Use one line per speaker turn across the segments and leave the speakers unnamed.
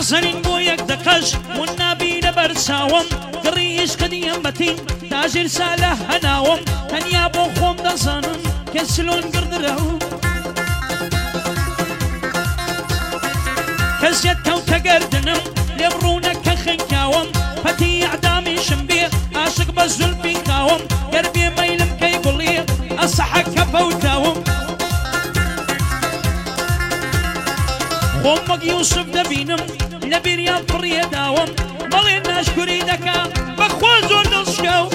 بەزەرین بۆ یەک دەقەش ون نابینە بەرچاوم گڕیش کەدیەم بەتین تاژیر سا لە هەناوم تەنیا بۆ خۆم دەزانم کە چلۆن گردراوم کەسیەت کەوتە گەردنم لێ بڕوونە کە خنکاوم پەتی عدامیشم بێ عاشق بە زولفی کاوم گەر بێ مەیلم کەی گوڵێ ئەسەحەکە فەوتاوم خۆم وەک یوسف دەبینم لە بیریان پڕیە داوم بەڵێ ناشکوری دەکا بەخوا زۆر دڵشکاو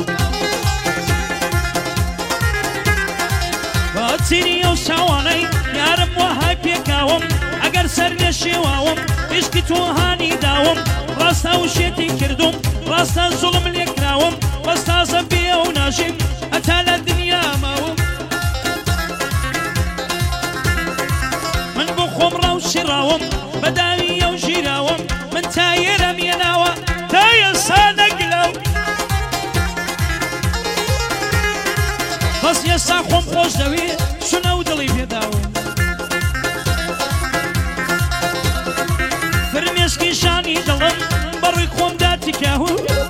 بەچینی ئەو چاوانەی یارم وەهای پێکاوم ئەگەر سەر لێ شێواوم عشقی تۆ هانی داوم ڕاستە وشێتی کردوم ڕاستە زوڵم لێ کراوم بەس تازە بێ ئەو ناژیم هەتا لە دنیا ماوم من بۆ خۆم ڕاوشێڕاوم بەداوی ئەو ژیراوم من تا ئێرە مێناوە تا ئێستا نەگلەو بەس ئێستا خۆم خۆش دەوێ چونە و دڵی پێداوم فرمێسکی شانی دڵم بەڕووی خۆمدا تیکاو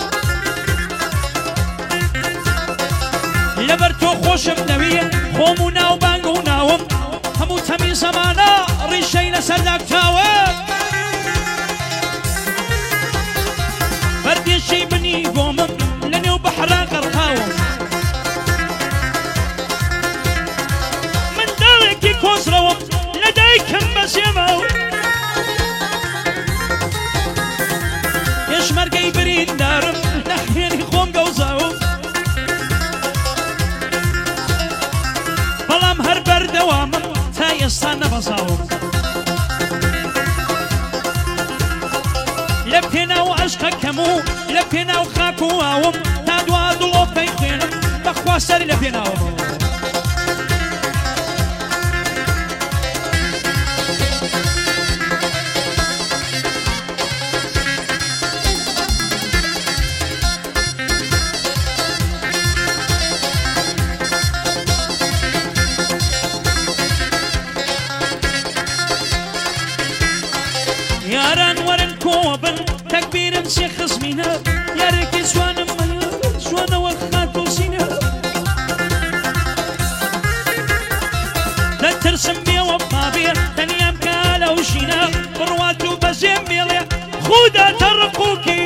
لەبەر تۆ خۆشم دەوێ خۆم و ناوبانگ و ناوم هەموو تەمی زەمانە ڕیشەی لەسەردا کتاوە بەردێشەی بنی گۆمم لە نێو بەحرا قەرقاوم منداڵێکی کۆزرەوم لە دایکم بەسێماوە پێشمەرگەی بریندارم نەخێنی خۆم گەوزاوم بەڵام هەر بەردەوامم تا ئێستا نەبەزاوم لە پێناو عەشقەکەم و لە پێناو خاک و ئاوم تا دوا دڵۆپەی خوێنم بەخوا سەری لە پێناوم یاران وەرن کۆبن تەکبیرم سێ خزمینە یارێکی جوانم مەیە جوانەوە خات و سینە دەترسم بێوە پابێ تەنیام کە لەو ژینە بڕوات و بەزێم بێڵێ خودا تەڕقوکی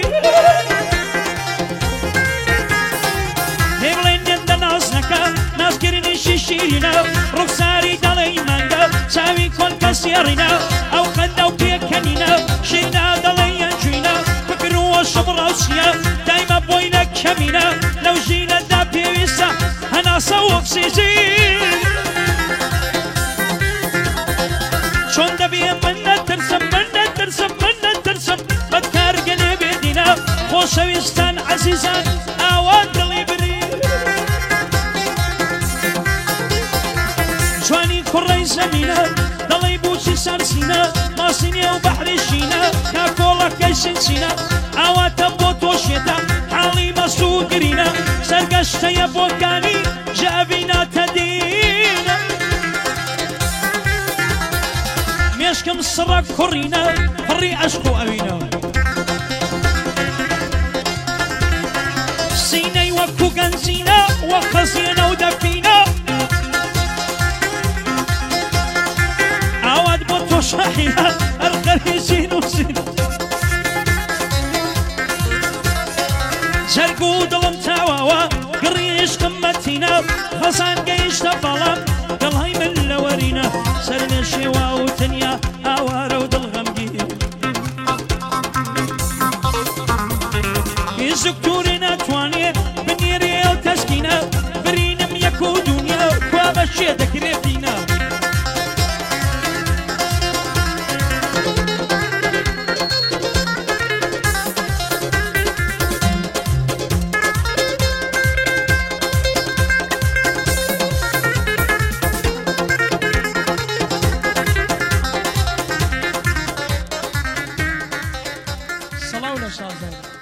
لێ بڵێن دێندە نازنەکە نازگرنیشی شیرینە ڕوخساری دەڵێی مانگە چاوی کۆن کەسێڕینە ئەو قەندە و پێکەنینە شینا دەڵێیان جوینە فکرووە شەڕاوچیە دایمە بۆینە کەمینە لەو ژینەدا پێویستە هەناسە و ئۆکسیژین چۆن دەبێ من نەترسم من نەترسم من نەترسم بەدکارگەلێ بێدینە خۆشەویستان عەزیزان ئاوان دڵی بری جوانی کوڕەی زەمینە دەڵێی بوچی سەرسینە ماسینێ و بەحری شینە کاکۆڵەکەی سنچینە ئاواتە بۆ تۆشێتە حاڵی مەسوو گرینە سەرگەشتەیە بۆکانی ژەبیناتە دینە مێشکم سڕە کوڕینە پڕی عەشق و ئەوینە سینەی وەکو گەنجینە وە خەزیێنە و دەفینە ئاوات بۆ تۆ شاهینە هەرخەری زین و زین جەرگ و دڵم تاواوە گڕی عشقم مەتینە خەزان گەیشتە بەڵام دڵهای من لە وەرینە سەر لە شێوا و تەنیا ئاوارە و دڵغەمگین هیچ دووری ناتوانێ بنێرێ و تەسکینە برینم یەک و دونیا کوا بەشێ دەکرێت بینە سەڵاو لە شازادە